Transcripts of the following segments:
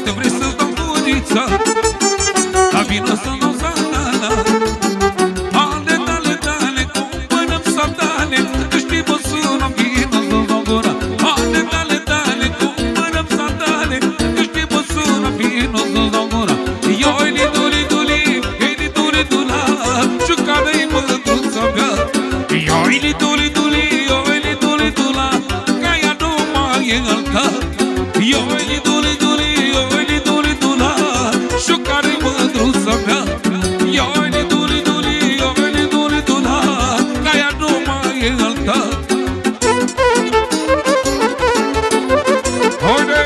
Poate vrei să-ți dau gurița, dar vină să-mi dau sandala. Ale tale, tale, cumpărăm sandale, că știi mă sună, vină să-mi dau gura. Ale tale, tale, cumpărăm sandale, că știi mă sună, vină să-mi dau gura. Ioi-li, duli, duli, ei-li, duli, dula, și care-i mândruța mea. Ioi-li, duli, duli, ioi-li, duli, dula, ca ea nu mai e alta. Ioi-li, duli, duli, ioi-li, duli, dula, și care-i mândruța mea. Ioi-li, duli, duli, ioi-li, duli, dula, ca ea nu mai e alta. Haide!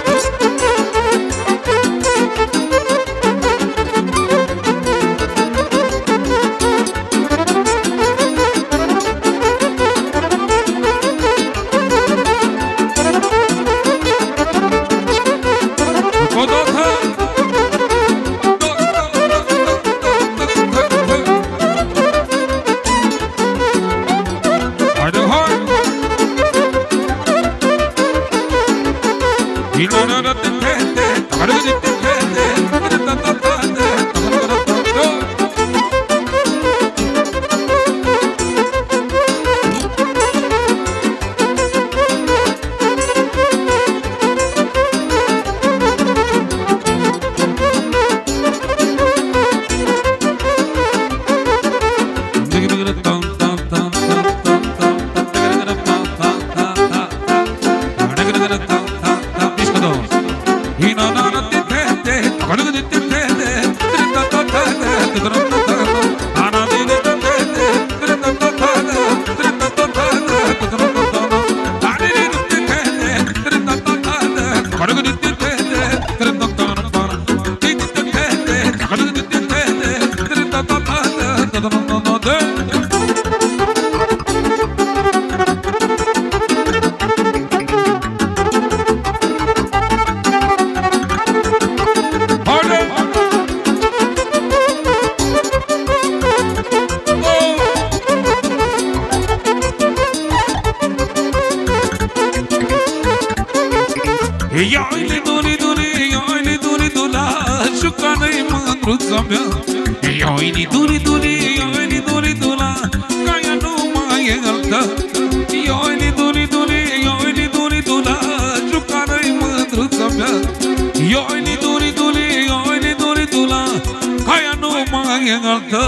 Ioi-li, duli, duli, ioi-li, duli, dula, și care-i mândruța mea. Ioi-li, duli, duli, ioi-li, duli, dula, ca ea nu mai e alta. Ioi-li, duli, duli, ioi-li, duli, dula, și care-i mândruța mea. Ioi-li, duli, duli, ioi-li, duli, dula, ca ea nu mai e alta.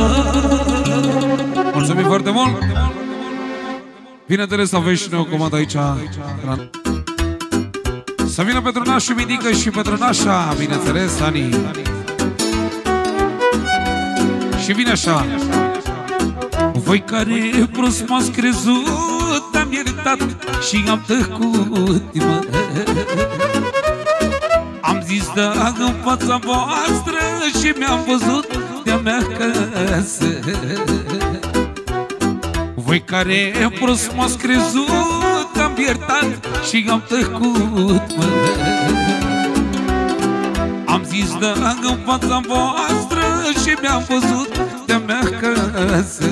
Mulțumim foarte mult! Bineînțeles, aveți și noi o comandă aici. Să vină pentru nașul Midică și pentru nașa, bineînțeles, Ani. Și vine așa. Voi care prost m-ați crezut, am iertat și am tăcut, mă. Am zis da în fața voastră și mi-am văzut de-a mea casă. Voi care prost m-ați crezut, am iertat și am tăcut, mă. Am zis da în fața voastră și mi-am văzut de-a mea casă.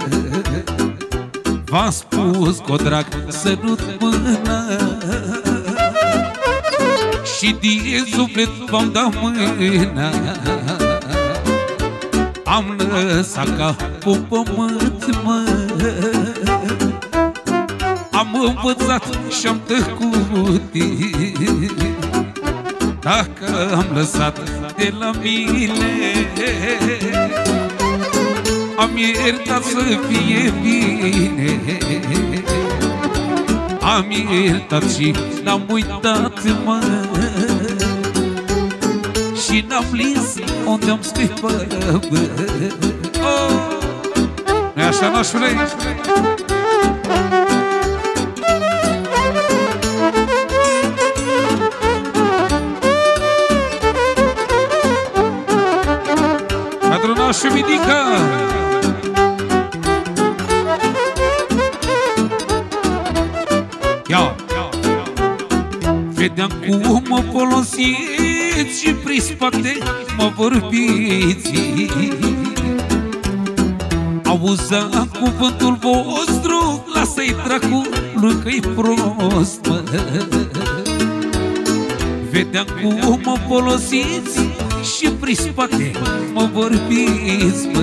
V-am spus cu drag să nu-ți mâna și din suflet v-am dat mâna. Am lăsat capul pământ, mă. Am învățat și-am tăcut. Dacă am lăsat de la mine, am iertat să fie bine. Am iertat și n-am uitat, mă. Și n-am lins unde am scăpat, bă. Nu-i așa, nașule? Pentru nașul Midică. Ia! Vedeam cum mă folosiți și prin spate mă vorbiți. Auzam cuvântul vostru, lasă-i dracului că-i prost, mă. Vedeam cum mă folosiți și prin spate mă vorbiți, bă.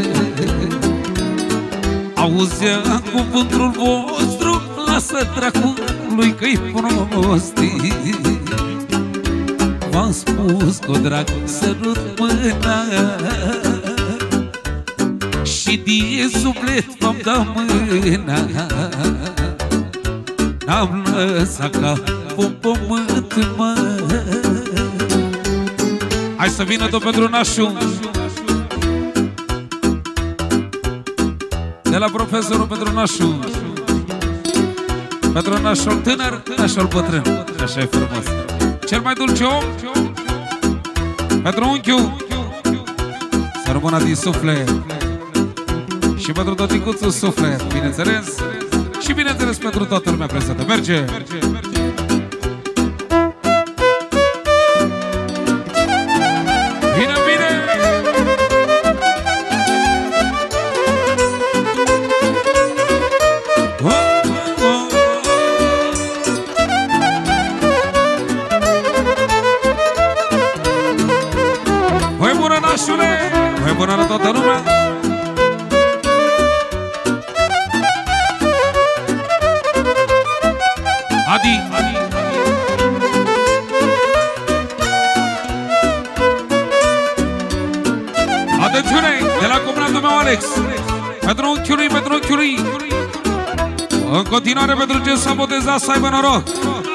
Auzeam cuvântul vostru, lasă dracului că-i prostii. V-am spus cu drag sărut mâna și din suflet v-am dat mâna. N-am lăsat ca un pământ, mă. Hai să vină tot pentru nașul de la profesorul pentru nașul. Pentru nașul tânăr, nașul bătrân. Așa e frumos. Cel mai dulce om pentru unchiul. Să rămână din suflet. Și pentru tot ticuțul suflet, bineînțeles. Și bineînțeles pentru toată lumea prezentă. Merge! Vine, vine! Voi bună, nașule! Voi bună la toată lumea! Adi! Atențiune! De la comandul meu Alex! Pentru unchiului, pentru unchiului! În continuare pentru ce s-a botezat, să aibă noroc!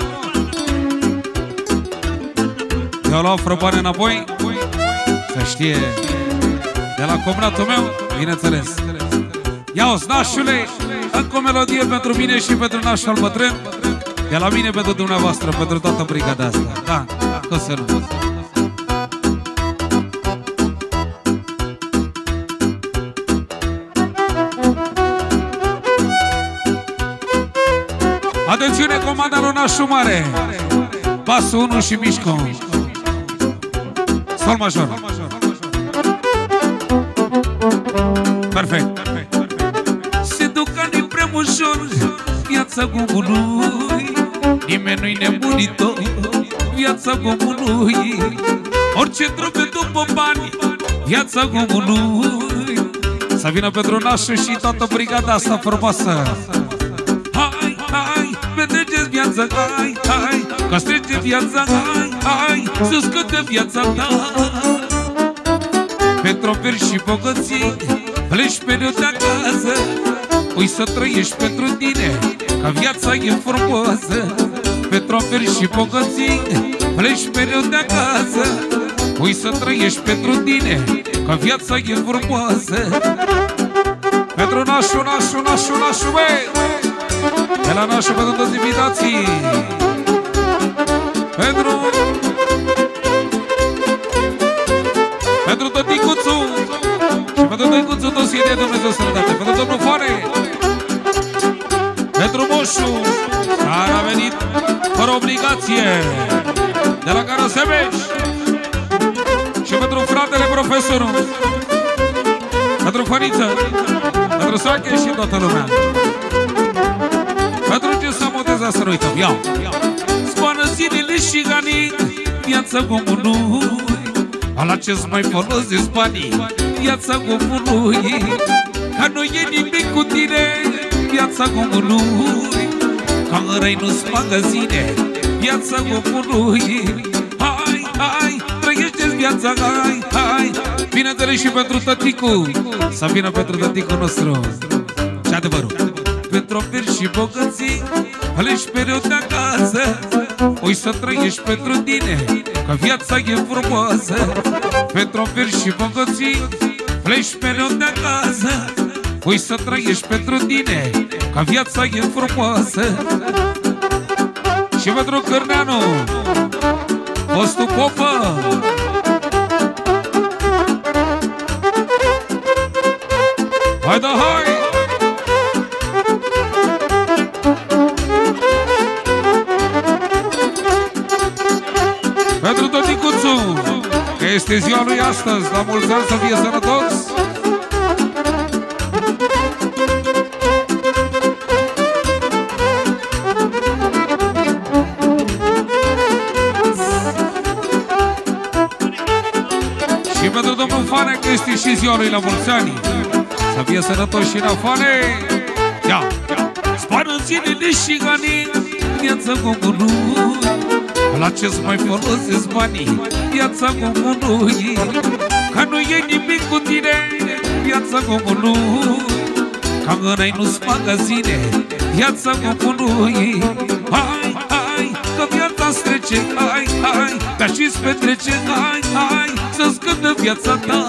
Eu luau frăbane înapoi, să știe, de la comandul meu, bineînțeles. Ia-o-ți, nașule, încă o melodie pentru mine și pentru nașul bătrân. De la mine pentru dumneavoastră, pentru toată brigada asta. Da, cum să nu. Atențiune, comanda lui nașul mare. Pasul 1 și mișcă. Sol major. Perfect. Se duc ani prea ușor viața omului. Nimeni nu-i nebunitor, viața omului. Orice trebuie după bani, viața omului. Să vină pentru nașul și toată brigada asta frumoasă. Hai, hai, petreceți viața, hai, hai, că strece viața, hai, hai, să scătă viața ta. Pentru averi și bogății, pleci mereu de acasă. Ui să trăiești pentru tine, că viața e frumoasă. Pentru averi și bogății, pleci mereu de acasă. Ui să trăiești pentru tine, că viața e frumoasă. Pentru nașul, nașul, nașul, nașul, băi! De la nașul pentru toți invitații. Pentru tot ticuțul și pentru tăicuțul toți de Dumnezeu sănătate. Pentru domnul Foare, pentru moșul care a venit fără obligație de la Carasebeș. Și pentru fratele profesorul, pentru Făniță, pentru Soache și toată lumea. Pentru ce s-a botezat să nu uităm. Iau! Scoană zilele și ganii, viața omului. La ce-ți mai folosesc banii, viața omului. Că nu e nimic cu tine, viața omului. Că în răi nu-s magazine, viața omului. Hai, hai, trăiește-ți viața, hai, hai. Bineînțeles și pentru tăticul, să vină pentru tăticul nostru. Și adevărul. Pentru averi și bogății, pleci mereu de acasă. Ui să trăiești pentru tine, că viața e frumoasă. Pentru averi și bogății, pleci mereu de acasă. Ui să trăiești pentru tine, că viața e frumoasă. Și pentru Cârneanu, fostul popă. Hai da, hai! Pentru tot ticuțul, că este ziua lui astăzi, la mulți ani, să fie sănătos. pentru domnul Fane, că este și ziua lui la mulți ani. Să fie sănătos și la Fane. Ia, spară zilele și ganii, viața comunului. La ce-ți mai folosesc banii, viața comunului. Că nu e nimic cu tine, viața comunului. Ca în nu-s magazine, viața comunului. Hai, hai, că viața-ți trece, hai, hai, dar și-ți petrece, hai, hai, să-ți cântă viața ta.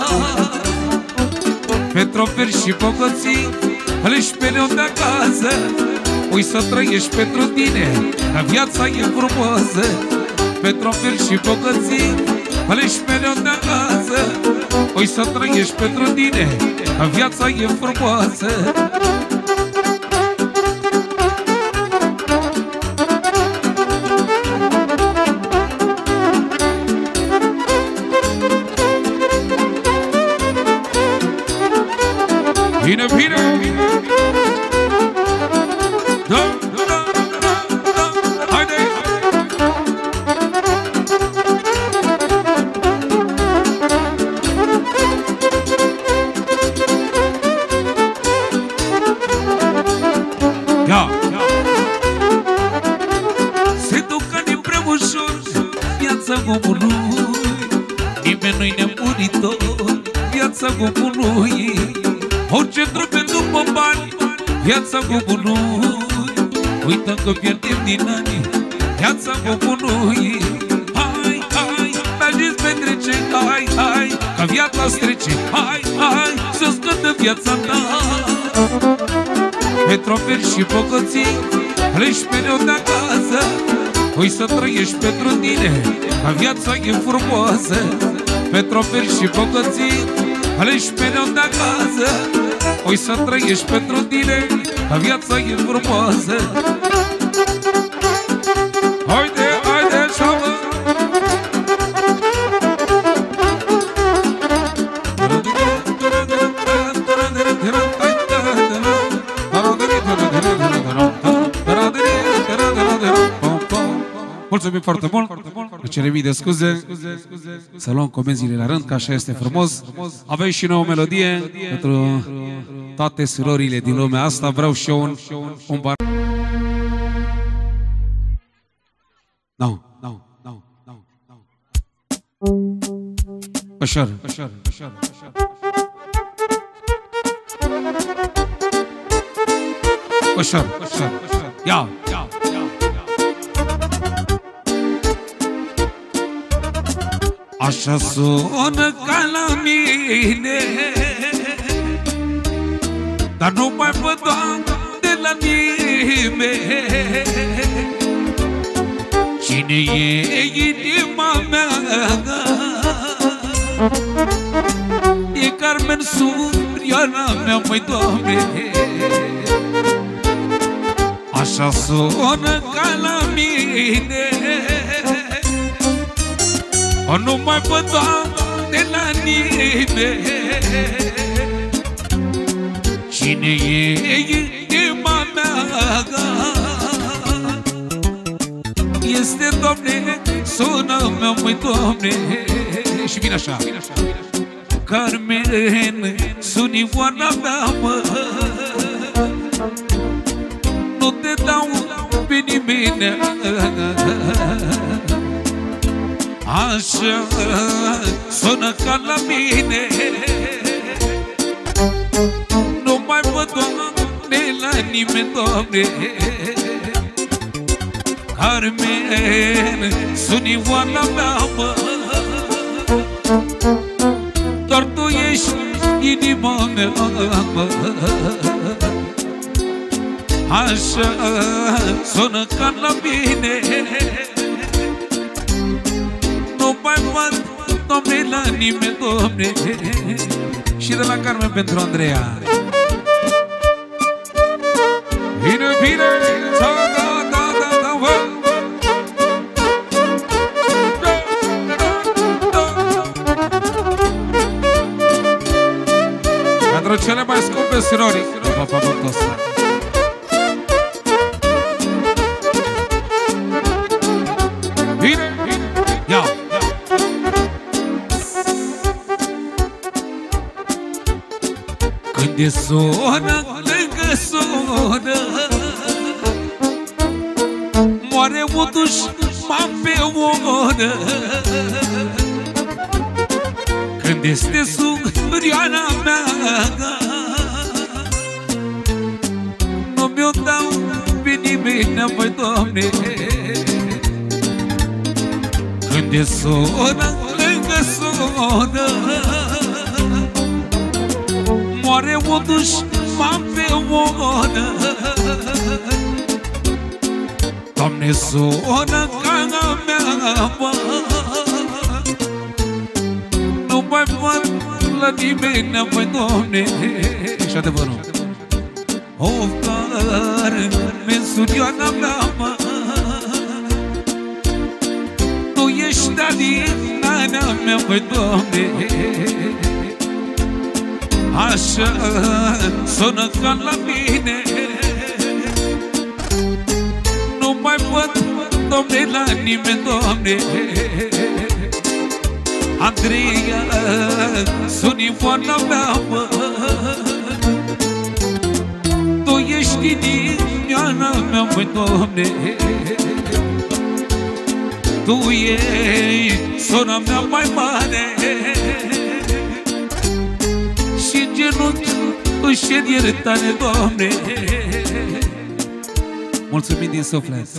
Pe troferi și bogății, pleci pe leon de acasă. Ui să trăiești pentru tine, că viața e frumoasă. Pe troferi și bogății, pleci pe leon de acasă. Ui să trăiești pentru tine, că viața e frumoasă. Vine, vine! Da, da, da, da, haide! Ia! Se duc ani prea ușor viața omului. Nimeni nu-i nemuritor, viața omului. Orice trebuie după bani, viața omului. Uită că pierdem din ani, viața omului. Hai, hai, mergeți petrece, hai, hai, că viața-ți trece, hai, hai, să-ți cântă viața ta. Pe troferi și bogății, pleci mereu de acasă. Ui să trăiești pentru tine, că viața e frumoasă. Pe troferi și bogății, pleci mereu de acasă. Ui să trăiești pentru tine, că viața e frumoasă. Haide, haide, șoamă! Mulțumim foarte mult. Îmi cerem mii de scuze. Să luăm comenzile la rând, că așa este frumos. Avem și nouă melodie pentru toate surorile din lumea asta. Vreau și eu un bar. No. Ușor. Ușor. Ia. Așa sună ca la mine, dar nu mai văd de la nimeni. Cine e inima mea? E Carmen Suriana mea, măi, Doamne. Așa sună ca la mine, o nu mai văd de la nimeni. Cine e inima mea? Este, Doamne, sună mea, măi, Doamne. Și vine așa. Carmen, sunioara mea, mă, nu te dau pe nimeni. Așa sună ca la mine, nu mai văd, Doamne, la nimeni, Doamne. Carmen, sunioara mea, mă, doar tu ești inima mea, mă. Așa sună ca la mine, nu mai văd, Doamne, la nimeni, Doamne. Și de la Carmen pentru Andreea. Vine, vine, da, vă. Pentru cele mai scumpe surori după pământul ăsta. Vine, ia. e sună, lângă sună, moare o dușman pe oră. Când este surioana mea, nu mi-o dau pe nimeni, măi, Doamne. Când e sună, lângă sună, moare o dușman pe oră. Doamne, sună ca mea, bă, nu mai văd la nimeni, măi, Doamne. Și adevărul o care mi-e surioana mea, mă, tu ești adinarea mea, măi, Doamne. Așa sună ca la mine, nu mai văd, Doamne, la nimeni, Doamne. Andreea, suni foana mea, mă, tu ești inimioana mea, măi, Doamne. Tu ești sora mea mai mare și genunchi își cer iertare, Doamne. Mulțumim din suflet.